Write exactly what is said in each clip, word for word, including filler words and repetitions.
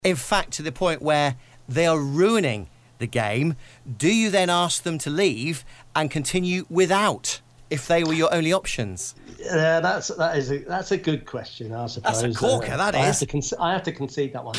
In fact, to the point where they are ruining the game, do you then ask them to leave and continue without, if they were your only options? Yeah, that's that is a, that's a good question, I suppose. That's a corker, uh, that I is. Have to con- I have to concede that one.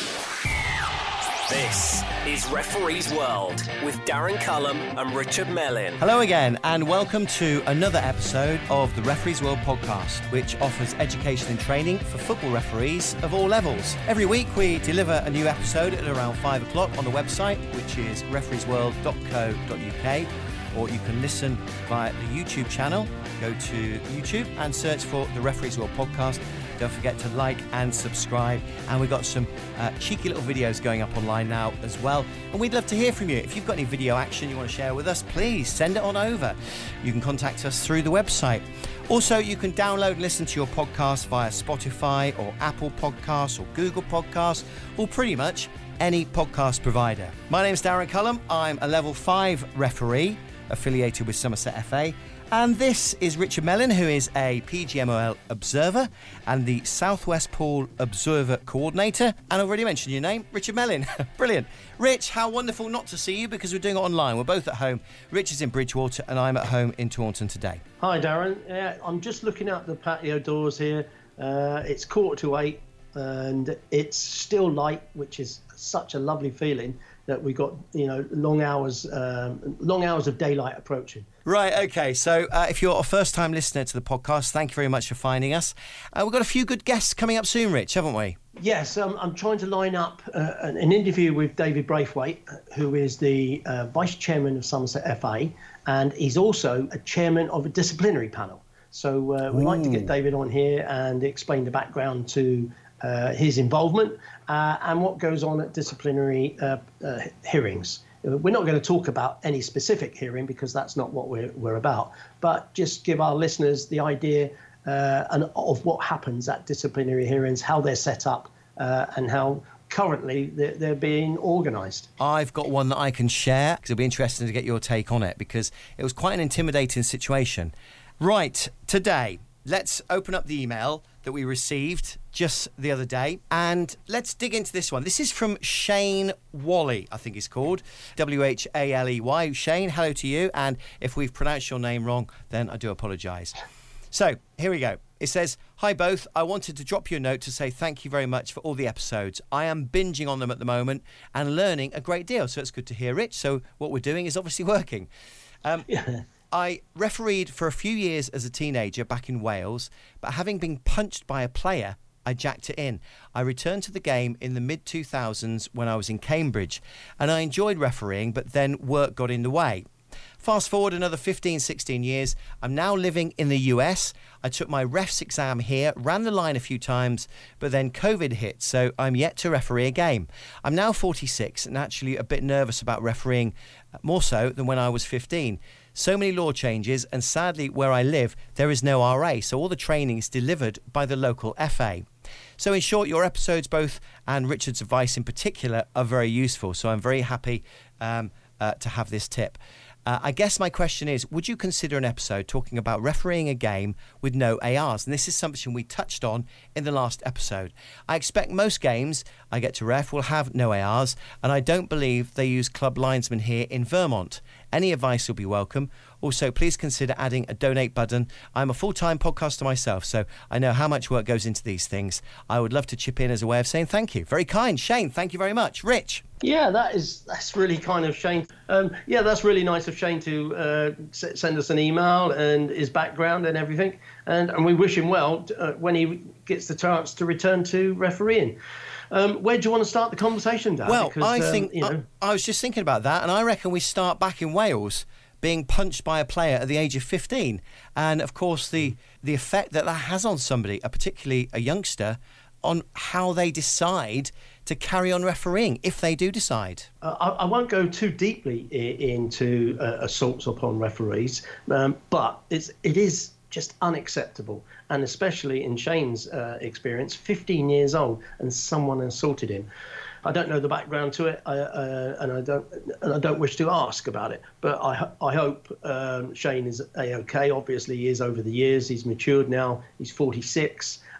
This is Referee's World with Darren Cullum and Richard Mellin. Hello again, and welcome to another episode of the Referee's World podcast, which offers education and training for football referees of all levels. Every week we deliver a new episode at around five o'clock on the website, which is referees world dot co dot uk, or you can listen via the YouTube channel. Go to YouTube and search for the Referees World podcast. Don't forget to like and subscribe. And we've got some uh, cheeky little videos going up online now as well. And we'd love to hear from you. If you've got any video action you want to share with us, please send it on over. You can contact us through the website. Also, you can download and listen to your podcast via Spotify or Apple Podcasts or Google Podcasts, or pretty much any podcast provider. My name's Darren Cullum. I'm a level five referee affiliated with Somerset F A. And this is Richard Mellin, who is a P G M O L observer and the Southwest Pool Observer Coordinator. And I've already mentioned your name, Richard Mellin. Brilliant. Rich, how wonderful not to see you, because we're doing it online. We're both at home. Rich is in Bridgewater and I'm at home in Taunton today. Hi, Darren. Yeah, I'm just looking out the patio doors here. Uh, it's quarter to eight and it's still light, which is such a lovely feeling that we got, you know, long hours, um, long hours of daylight approaching. Right, okay. So uh, if you're a first-time listener to the podcast, thank you very much for finding us. Uh, we've got a few good guests coming up soon, Rich, haven't we? Yes, um, I'm trying to line up uh, an, an interview with David Braithwaite, who is the uh, Vice Chairman of Somerset F A, and he's also a Chairman of a disciplinary panel. So uh, we'd like to get David on here and explain the background to uh, his involvement uh, and what goes on at disciplinary uh, uh, hearings. We're not going to talk about any specific hearing because that's not what we're, we're about, but just give our listeners the idea uh, and of what happens at disciplinary hearings, how they're set up, uh, and how currently they're, they're being organised. I've got one that I can share because it'll be interesting to get your take on it, because it was quite an intimidating situation. Right, today, let's open up the email that we received just the other day, and let's dig into this one. This is from Shane Whalley, I think he's called, W H A L E Y. Shane, hello to you, and if we've pronounced your name wrong, then I do apologise. So, here we go. It says, "Hi both, I wanted to drop you a note to say thank you very much for all the episodes. I am binging on them at the moment and learning a great deal." So it's good to hear, Rich. So what we're doing is obviously working. Um, yeah. I refereed for a few years as a teenager back in Wales, but having been punched by a player, I jacked it in. I returned to the game in the mid two thousands when I was in Cambridge, and I enjoyed refereeing, but then work got in the way. Fast forward another fifteen, sixteen years, I'm now living in the U S. I took my refs exam here, ran the line a few times, but then COVID hit, so I'm yet to referee a game. I'm now forty-six and actually a bit nervous about refereeing, more so than when I was fifteen. So many law changes, and sadly where I live there is no R A, so all the training is delivered by the local F A. So in short, your episodes both, and Richard's advice in particular, are very useful, so I'm very happy um, uh, to have this tip. Uh, I guess my question is, would you consider an episode talking about refereeing a game with no A Rs? And this is something we touched on in the last episode. I expect most games I get to ref will have no A Rs, and I don't believe they use club linesmen here in Vermont. Any advice will be welcome. Also, please consider adding a donate button. I'm a full-time podcaster myself, so I know how much work goes into these things. I would love to chip in as a way of saying thank you. Very kind. Shane, thank you very much. Rich? Yeah, that is that's really kind of Shane. Um, yeah, that's really nice of Shane to uh, s- send us an email and his background and everything. And, and we wish him well uh, when he gets the chance to return to refereeing. Um, where do you want to start the conversation, Dan? Well, because, I um, think you know... I, I was just thinking about that, and I reckon we start back in Wales, being punched by a player at the age of fifteen, and of course the the effect that that has on somebody, uh, particularly a youngster, on how they decide to carry on refereeing, if they do decide. Uh, I, I won't go too deeply I- into uh, assaults upon referees, um, but it's it is just unacceptable, and especially in Shane's uh, experience, fifteen years old, and someone assaulted him. I don't know the background to it, I, uh, and I don't and I don't wish to ask about it. But I I hope um, Shane is a-okay. Obviously, he is over the years. He's matured now. He's forty-six,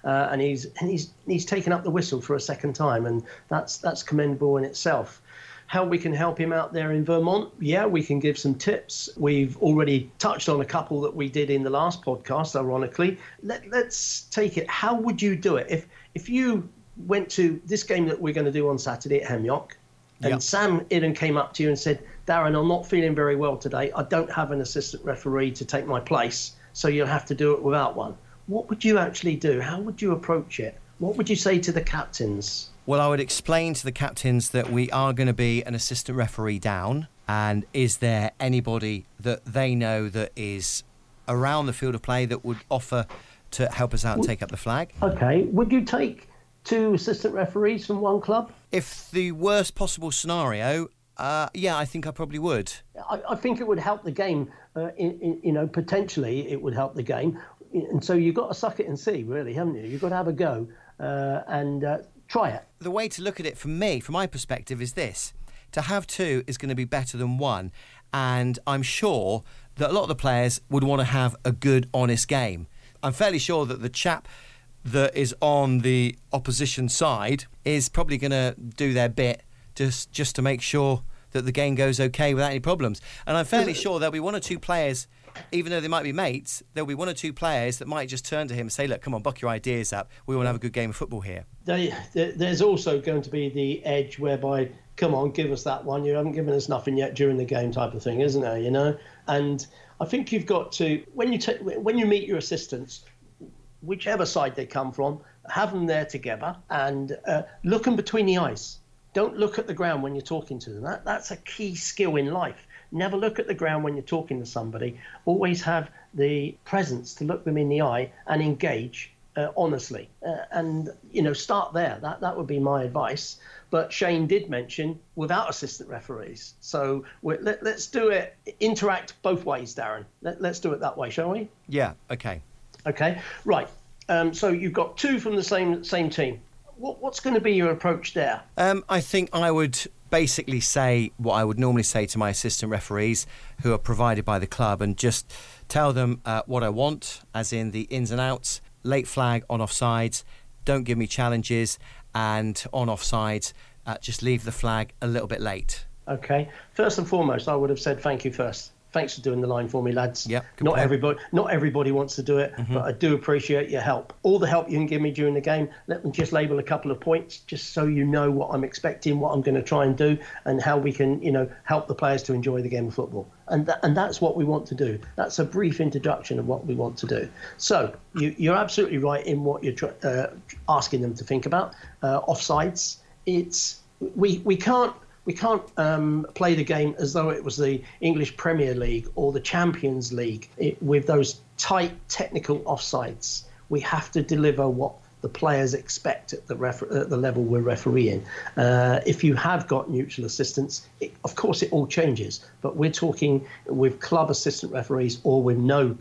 uh, and he's and he's he's taken up the whistle for a second time, and that's that's commendable in itself. How we can help him out there in Vermont? Yeah, we can give some tips. We've already touched on a couple that we did in the last podcast, ironically. Let, let's take it. How would you do it? If if you went to this game that we're going to do on Saturday at Hemyock, and yep. Sam Idden came up to you and said, Darren, I'm not feeling very well today. I don't have an assistant referee to take my place, so you'll have to do it without one. What would you actually do? How would you approach it? What would you say to the captains? Well, I would explain to the captains that we are going to be an assistant referee down, and is there anybody that they know that is around the field of play that would offer to help us out and take up the flag? Okay. Would you take two assistant referees from one club? If the worst possible scenario, uh, yeah, I think I probably would. I, I think it would help the game. Uh, in, in, you know, potentially it would help the game. And so you've got to suck it and see, really, haven't you? You've got to have a go uh, and uh, try it. The way to look at it from me, from my perspective, is this. To have two is going to be better than one. And I'm sure that a lot of the players would want to have a good, honest game. I'm fairly sure that the chap that is on the opposition side is probably going to do their bit just, just to make sure that the game goes okay without any problems. And I'm fairly sure there'll be one or two players, even though they might be mates, there'll be one or two players that might just turn to him and say, look, come on, buck your ideas up. We want to have a good game of football here. They, there's also going to be the edge whereby, come on, give us that one. You haven't given us nothing yet during the game type of thing, isn't there, you know? And I think you've got to, when you, t- when you meet your assistants, whichever side they come from, have them there together and uh, look them between the eyes. Don't look at the ground when you're talking to them. That, that's a key skill in life. Never look at the ground when you're talking to somebody. Always have the presence to look them in the eye and engage uh, honestly. Uh, and, you know, start there. That that would be my advice. But Shane did mention without assistant referees. So we're, let, let's do it, interact both ways, Darren. Let, let's do it that way, shall we? Yeah, okay. Okay, right. Um, so you've got two from the same same team. What, what's going to be your approach there? Um, I think I would basically say what I would normally say to my assistant referees who are provided by the club, and just tell them uh, what I want, as in the ins and outs, late flag on offsides, don't give me challenges, and on offsides, uh, just leave the flag a little bit late. Okay. First and foremost, I would have said thank you first. Thanks for doing the line for me, lads. Yep, not point. everybody, not everybody wants to do it, mm-hmm. but I do appreciate your help. All the help you can give me during the game. Let me just label a couple of points, just so you know what I'm expecting, what I'm going to try and do, and how we can, you know, help the players to enjoy the game of football. And th- and that's what we want to do. That's a brief introduction of what we want to do. So you, you're absolutely right in what you're tr- uh, asking them to think about. Uh, offsides. It's we we can't. We can't um, play the game as though it was the English Premier League or the Champions League it, with those tight technical offsides. We have to deliver what the players expect at the, refer- at the level we're refereeing. Uh, if you have got neutral assistants, it, of course it all changes, but we're talking with club assistant referees or with no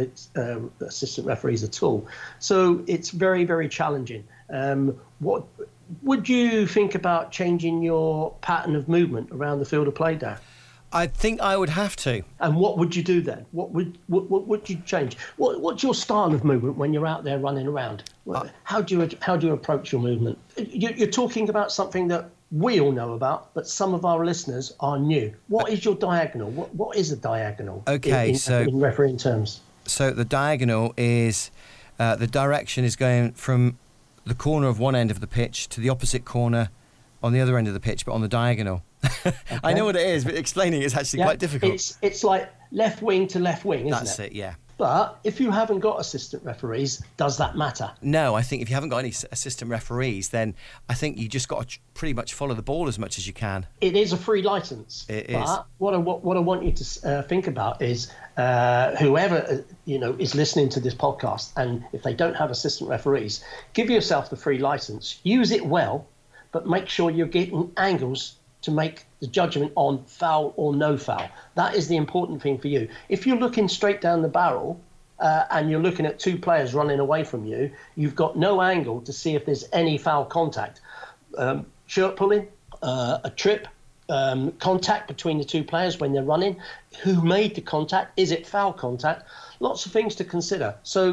uh, assistant referees at all. So it's very, very challenging. Um, what would you think about changing your pattern of movement around the field of play, Dan? I think I would have to. And what would you do then? What would what, what would you change? What, what's your style of movement when you're out there running around? Uh, how do you how do you approach your movement? You, you're talking about something that we all know about, but some of our listeners are new. What is your diagonal? What what is a diagonal? Okay, in, in, so in refereeing terms. So the diagonal is uh, the direction is going from the corner of one end of the pitch to the opposite corner on the other end of the pitch, but on the diagonal. Okay. I know what it is, but explaining it is actually yeah, quite difficult. It's it's like left wing to left wing, isn't That's it? it, yeah. But if you haven't got assistant referees, does that matter? No, I think if you haven't got any assistant referees, then I think you just got to pretty much follow the ball as much as you can. It is a free licence. It but is. What I, what, what I want you to uh, think about is uh, whoever uh, you know is listening to this podcast, and if they don't have assistant referees, give yourself the free licence. Use it well, but make sure you're getting angles to make the judgment on foul or no foul. That is the important thing for you. If you're looking straight down the barrel uh, and you're looking at two players running away from you, you've got no angle to see if there's any foul contact. Um, shirt pulling, uh, a trip, um, contact between the two players when they're running. Who made the contact? Is it foul contact? Lots of things to consider. So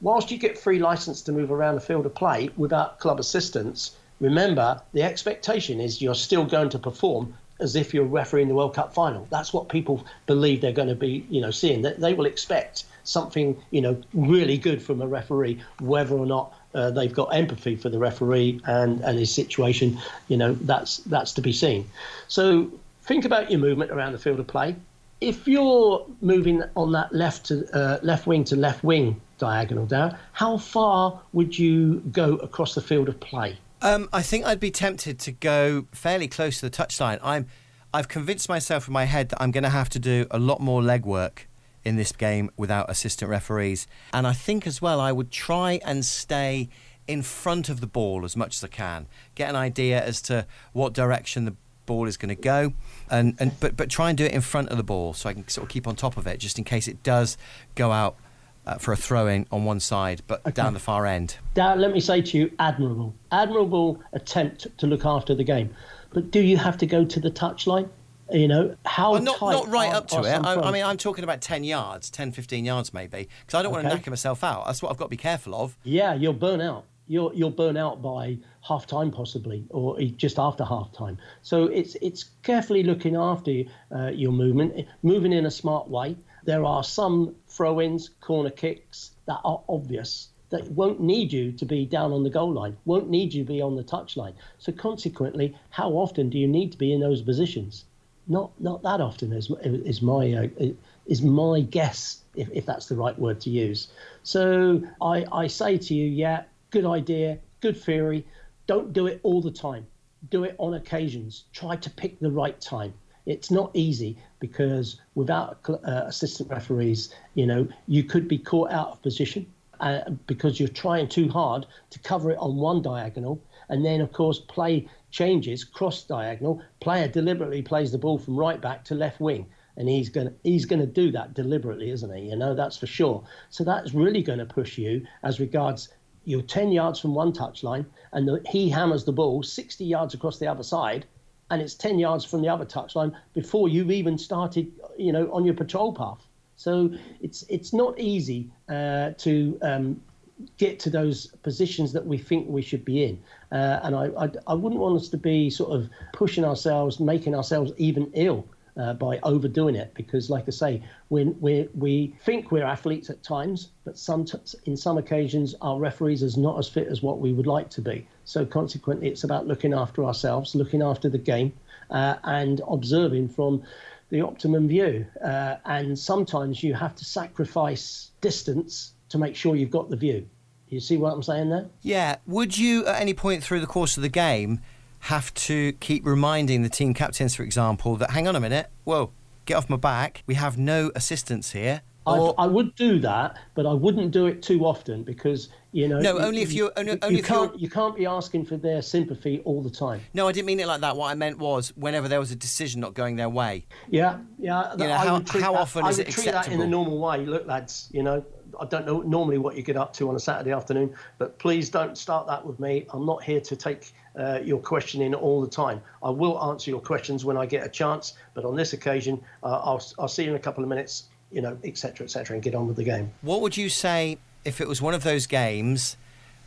whilst you get free license to move around the field of play without club assistance, remember the expectation is you're still going to perform as if you're refereeing the World Cup final. That's what people believe they're going to be, you know, seeing. That they will expect something, you know, really good from a referee, whether or not uh, they've got empathy for the referee and, and his situation. You know, that's that's to be seen. So think about your movement around the field of play. If you're moving on that left to uh, left wing to left wing diagonal down, how far would you go across the field of play? Um, I think I'd be tempted to go fairly close to the touchline. I'm, I've convinced myself in my head that I'm going to have to do a lot more legwork in this game without assistant referees. And I think as well I would try and stay in front of the ball as much as I can, get an idea as to what direction the ball is going to go, and, and but, but try and do it in front of the ball so I can sort of keep on top of it, just in case it does go out Uh, for a throw-in on one side, but okay. down the far end. Darren, let me say to you, admirable. Admirable attempt to look after the game. But do you have to go to the touchline? You know, how well, not, tight not right are, up to are it. I, I I mean, I'm talking about ten yards, ten, fifteen yards maybe, because I don't okay. want to knacker myself out. That's what I've got to be careful of. Yeah, you'll burn out. You'll, you'll burn out by half-time possibly, or just after half-time. So it's, it's carefully looking after uh, your movement, moving in a smart way. There are some throw-ins, corner kicks that are obvious, that won't need you to be down on the goal line, won't need you to be on the touchline. So consequently, how often do you need to be in those positions? Not not that often is, is my uh, is my guess, if, if that's the right word to use. So I, I say to you, yeah, good idea, good theory. Don't do it all the time. Do it on occasions. Try to pick the right time. It's not easy because without uh, assistant referees, you know, you could be caught out of position uh, because you're trying too hard to cover it on one diagonal. And then, of course, play changes, cross diagonal. Player deliberately plays the ball from right back to left wing. And he's going to he's going to do that deliberately, isn't he? You know, that's for sure. So that's really going to push you as regards you're ten yards from one touchline and the, he hammers the ball sixty yards across the other side. And it's ten yards from the other touchline before you've even started, you know, on your patrol path. So it's it's not easy uh, to um, get to those positions that we think we should be in. Uh, and I, I I wouldn't want us to be sort of pushing ourselves, making ourselves even ill uh, by overdoing it. Because, like I say, when we we think we're athletes at times, but some t- in some occasions our referees are not as fit as what we would like to be. So consequently, it's about looking after ourselves, looking after the game, uh, and observing from the optimum view. Uh, and sometimes you have to sacrifice distance to make sure you've got the view. You see what I'm saying there? Yeah. Would you, at any point through the course of the game, have to keep reminding the team captains, for example, that, hang on a minute, whoa, get off my back, we have no assistance here? Or... I would do that, but I wouldn't do it too often because, you know... No, only if you're... Only, you, only you, if can't, you're... you can't be asking for their sympathy all the time. No, I didn't mean it like that. What I meant was whenever there was a decision not going their way. Yeah, yeah. You know, how, how that, often is it acceptable? I would treat that in a normal way. Look, lads, you know, I don't know normally what you get up to on a Saturday afternoon, but please don't start that with me. I'm not here to take uh, your questioning all the time. I will answer your questions when I get a chance, but on this occasion, uh, I'll, I'll see you in a couple of minutes, you know, et cetera, et cetera, and get on with the game. What would you say if it was one of those games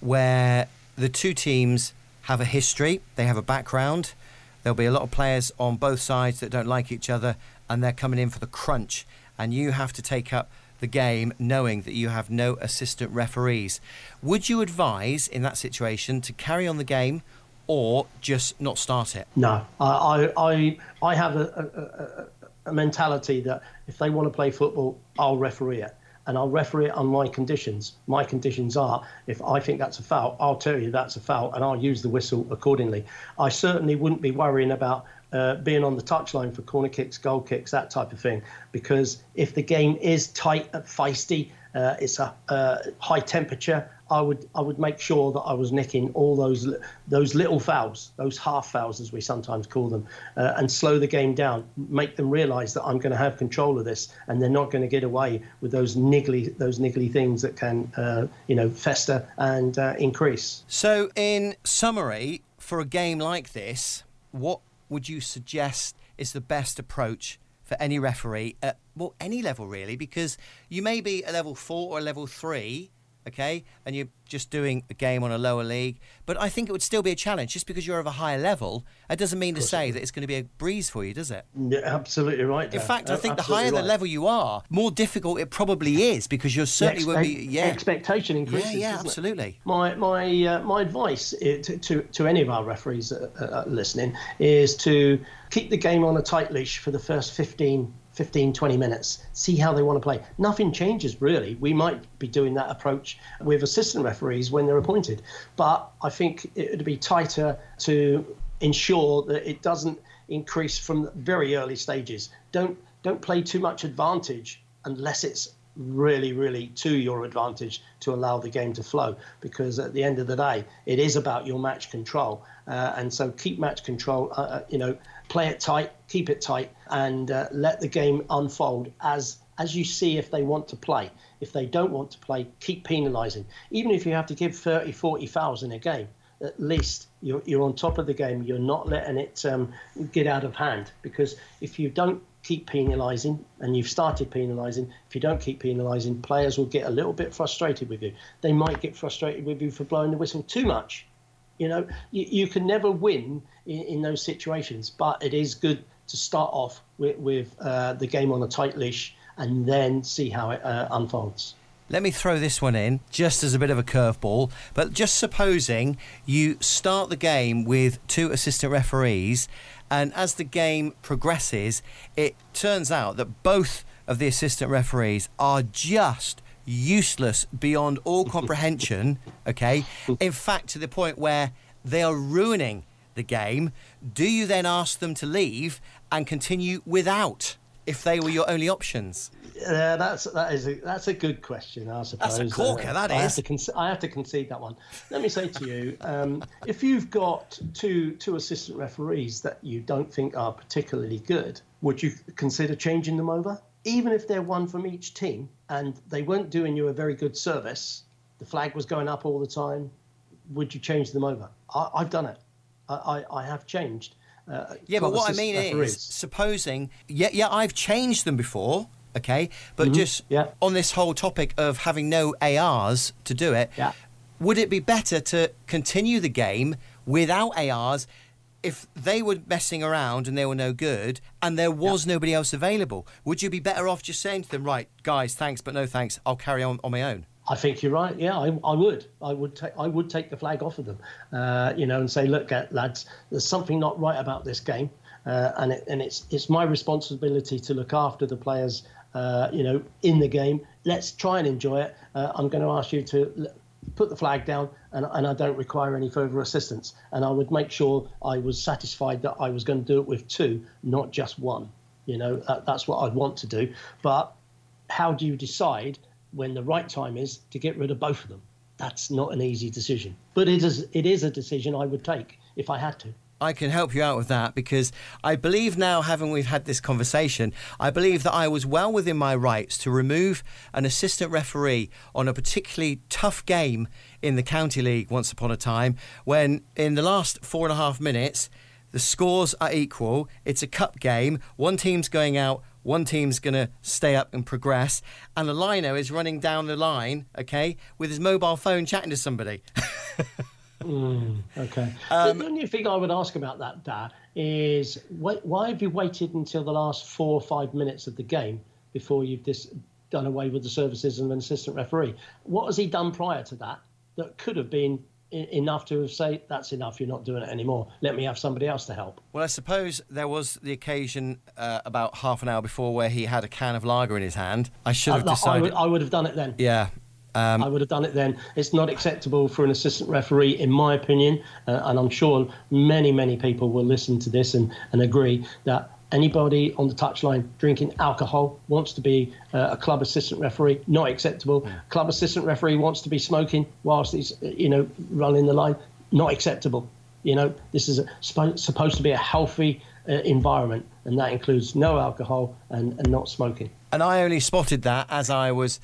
where the two teams have a history, they have a background, there'll be a lot of players on both sides that don't like each other, and they're coming in for the crunch, and you have to take up the game knowing that you have no assistant referees? Would you advise in that situation to carry on the game or just not start it? No, I I I have a, a, a a mentality that if they want to play football, I'll referee it. And I'll referee it on my conditions. My conditions are, if I think that's a foul, I'll tell you that's a foul and I'll use the whistle accordingly. I certainly wouldn't be worrying about uh, being on the touchline for corner kicks, goal kicks, that type of thing. Because if the game is tight and feisty, uh, it's a uh, high temperature, I would I would make sure that I was nicking all those those little fouls, those half fouls as we sometimes call them, uh, and slow the game down, make them realise that I'm going to have control of this, and they're not going to get away with those niggly those niggly things that can uh, you know fester and uh, increase. So, in summary, for a game like this, what would you suggest is the best approach for any referee at well any level really? Because you may be a level four or a level three okay, and you're just doing a game on a lower league. But I think it would still be a challenge. Just because you're of a higher level, it doesn't mean to say that it's going to be a breeze for you, does it? Yeah, absolutely right. In Dan. fact, I think the Absolutely higher right. the level you are, more difficult it probably is, because you're certainly The won't expe- be. Yeah, expectation increases. yeah, yeah, doesn't it? absolutely. My my uh, my advice uh, to, to to any of our referees uh, uh, listening is to keep the game on a tight leash for the first fifteen, twenty minutes. See how they want to play. Nothing changes really. We might be doing that approach with assistant referees when they're appointed, but I think it would be tighter to ensure that it doesn't increase from the very early stages. Don't don't play too much advantage unless it's really, really to your advantage to allow the game to flow, because at the end of the day, it is about your match control. Uh, and so keep match control, uh, you know, play it tight, keep it tight, and uh, let the game unfold as as you see if they want to play. If they don't want to play, keep penalising. Even if you have to give thirty, forty fouls in a game, at least you're, you're on top of the game. You're not letting it um, get out of hand, because if you don't keep penalising, and you've started penalising, if you don't keep penalising, players will get a little bit frustrated with you. They might get frustrated with you for blowing the whistle too much. You know, you, you can never win in, in those situations, but it is good to start off with, with uh, the game on a tight leash and then see how it uh, unfolds. Let me throw this one in just as a bit of a curveball, but just supposing you start the game with two assistant referees, and as the game progresses, it turns out that both of the assistant referees are just useless beyond all comprehension, okay? In fact, to the point where they are ruining the game. Do you then ask them to leave and continue without, if they were your only options? Uh, that's that is a, that's a good question, I suppose. That's a corker, uh, that I is. Have to con- I have to concede that one. Let me say to you, um, if you've got two two assistant referees that you don't think are particularly good, would you consider changing them over? Even if they're one from each team and they weren't doing you a very good service, the flag was going up all the time, would you change them over? I, I've done it. I, I, I have changed. Uh, yeah, but what I assistant mean referees. is, supposing, yeah, yeah, I've changed them before, okay, but Mm-hmm. just yeah. on this whole topic of having no A Rs to do it, Yeah. would it be better to continue the game without A Rs if they were messing around and they were no good and there was yeah. nobody else available? Would you be better off just saying to them, right, guys, thanks, but no thanks, I'll carry on on my own? I think you're right. Yeah, I, I would. I would take. I would take the flag off of them, uh, you know, and say, look, lads, there's something not right about this game, uh, and it, and it's it's my responsibility to look after the players, uh, you know, in the game. Let's try and enjoy it. Uh, I'm going to ask you to put the flag down, and, and I don't require any further assistance. And I would make sure I was satisfied that I was going to do it with two, not just one. You know, that, that's what I'd want to do. But how do you decide when the right time is to get rid of both of them? That's not an easy decision, but it is it is a decision I would take if I had to. I can help you out with that, because I believe now, having we've had this conversation, I believe that I was well within my rights to remove an assistant referee on a particularly tough game in the County League once upon a time, when in the last four and a half minutes the scores are equal, it's a cup game, one team's going out, one team's going to stay up and progress, and the lino is running down the line, okay, with his mobile phone chatting to somebody. mm, okay. Um, the only thing I would ask about that, Da, is why, why have you waited until the last four or five minutes of the game before you've dis- done away with the services of an assistant referee? What has he done prior to that that could have been enough to say, that's enough, you're not doing it anymore, let me have somebody else to help? Well, I suppose there was the occasion uh, about half an hour before where he had a can of lager in his hand. I should have I, decided... I would, I would have done it then. Yeah. Um, I would have done it then. It's not acceptable for an assistant referee, in my opinion, uh, and I'm sure many, many people will listen to this and, and agree that anybody on the touchline drinking alcohol wants to be uh, a club assistant referee, not acceptable. Yeah. Club assistant referee wants to be smoking whilst he's, you know, running the line, not acceptable. You know, this is a, sp- supposed to be a healthy uh, environment, and that includes no alcohol and, and not smoking. And I only spotted that as I was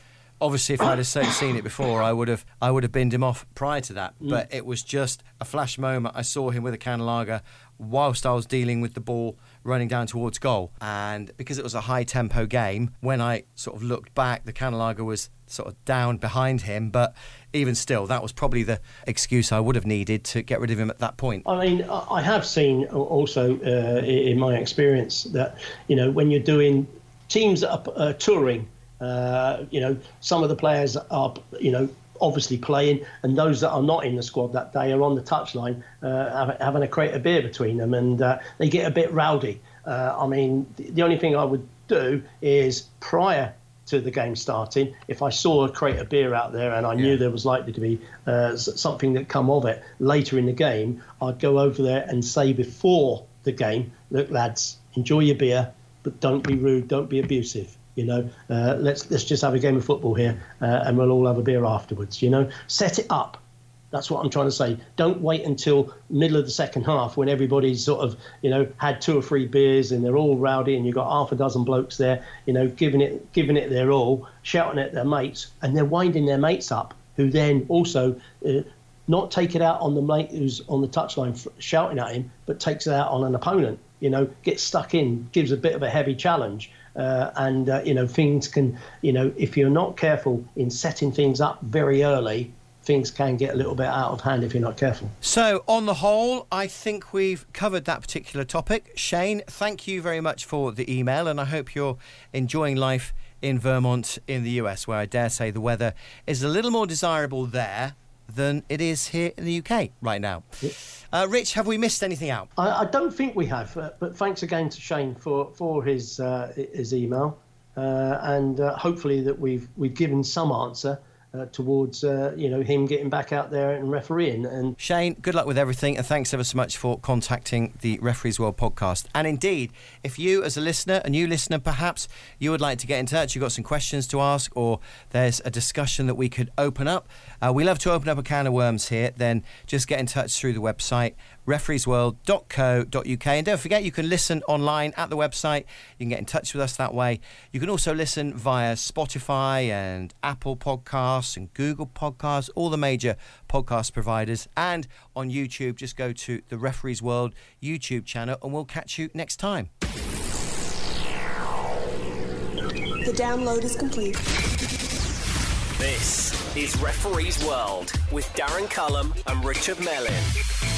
obviously, if I'd have seen it before, I would have I would have binned him off prior to that. Mm. But it was just a flash moment. I saw him with a can of lager whilst I was dealing with the ball running down towards goal. And because it was a high-tempo game, when I sort of looked back, the can of lager was sort of down behind him. But even still, that was probably the excuse I would have needed to get rid of him at that point. I mean, I have seen also uh, in my experience that, you know, when you're doing teams that are uh, touring, uh, you know, some of the players are, you know, obviously playing, and those that are not in the squad that day are on the touchline uh, having a crate of beer between them, and uh, they get a bit rowdy. Uh, I mean, the only thing I would do is prior to the game starting, if I saw a crate of beer out there and I knew yeah. there was likely to be uh, something that come of it later in the game, I'd go over there and say before the game, look, lads, enjoy your beer, but don't be rude, don't be abusive. You know, uh, let's let's just have a game of football here, uh, and we'll all have a beer afterwards. You know, set it up. That's what I'm trying to say. Don't wait until middle of the second half when everybody's sort of, you know, had two or three beers and they're all rowdy, and you've got half a dozen blokes there, you know, giving it giving it their all, shouting at their mates, and they're winding their mates up, who then also uh, not take it out on the mate who's on the touchline shouting at him, but takes it out on an opponent. You know, gets stuck in, gives a bit of a heavy challenge. Uh, and, uh, you know, things can, you know, if you're not careful in setting things up very early, things can get a little bit out of hand if you're not careful. So, on the whole, I think we've covered that particular topic. Shane, thank you very much for the email, and I hope you're enjoying life in Vermont in the U S, where I dare say the weather is a little more desirable there than it is here in the U K right now. Yep. Uh, Rich, have we missed anything out? I, I don't think we have, uh, but thanks again to Shane for for his uh, his email, uh, and uh, hopefully that we've we've given some answer uh, towards uh, you know him getting back out there and refereeing. And Shane, good luck with everything, and thanks ever so much for contacting the Referees World podcast. And indeed, if you as a listener, a new listener perhaps, you would like to get in touch, you've got some questions to ask, or there's a discussion that we could open up, uh, we love to open up a can of worms here, then just get in touch through the website referees world dot co dot uk, and don't forget you can listen online at the website. You can get in touch with us that way. You can also listen via Spotify and Apple Podcasts and Google Podcasts, all the major podcast providers, and on YouTube. Just go to the Referees World YouTube channel and we'll catch you next time. The download is complete. This is Referees World with Darren Cullum and Richard Mellin.